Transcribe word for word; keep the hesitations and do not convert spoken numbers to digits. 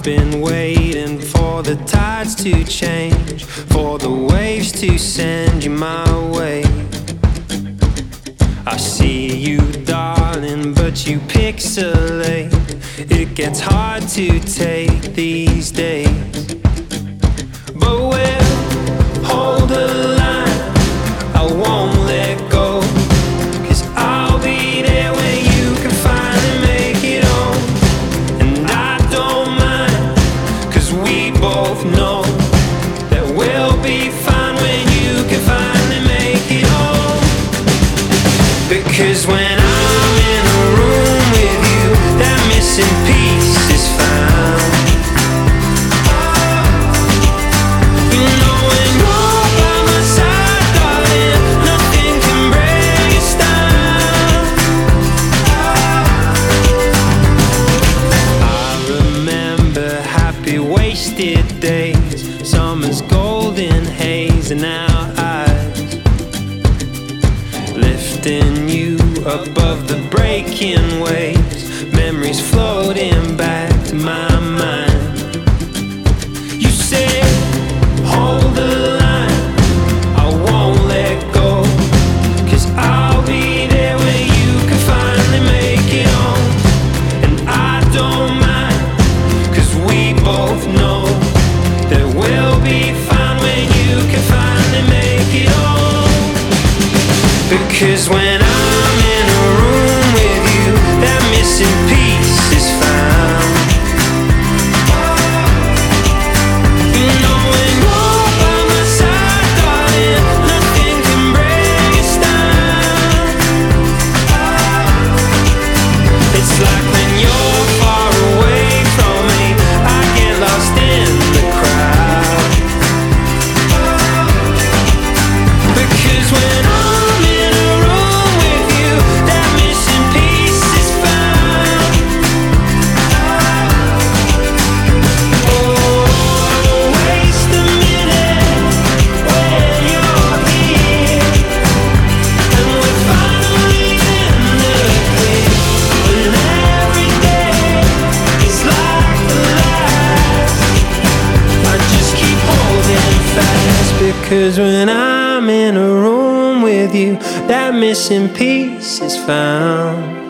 been waiting for the tides to change, for the waves to send you my way. I see you, darling, but you pixelate. It gets hard to take these days, but we'll hold the line. I won't let go, 'cause I'll be there when you can finally make it home. And I don't mind, 'cause we both know that we'll be fine when you can finally make it home. Because when I'm in a room with you, that missing piece is found. You know when you're by my side, darling, nothing can break us down. I remember happy wasted days, summer's golden haze in our eyes, lifting you above the breaking waves, memories floating back to my mind. You said, hold the line, I won't let go, 'cause I'll be there when you can finally make it home. And I don't mind, 'cause we both know that we'll be fine when you can finally make it home. Because when I'm in a room with you, that missing piece is found. You know when you're by my side, darling, nothing can break us down. It's like when you're far away from me, I get lost in the crowd. Because when I'm in a room with you, that missing piece is found. Oh, don't waste a minute when you're here, and we're finally in the clear. When every day is like the last, I just keep holding fast. Because when I'm in a room with you, that missing piece is found.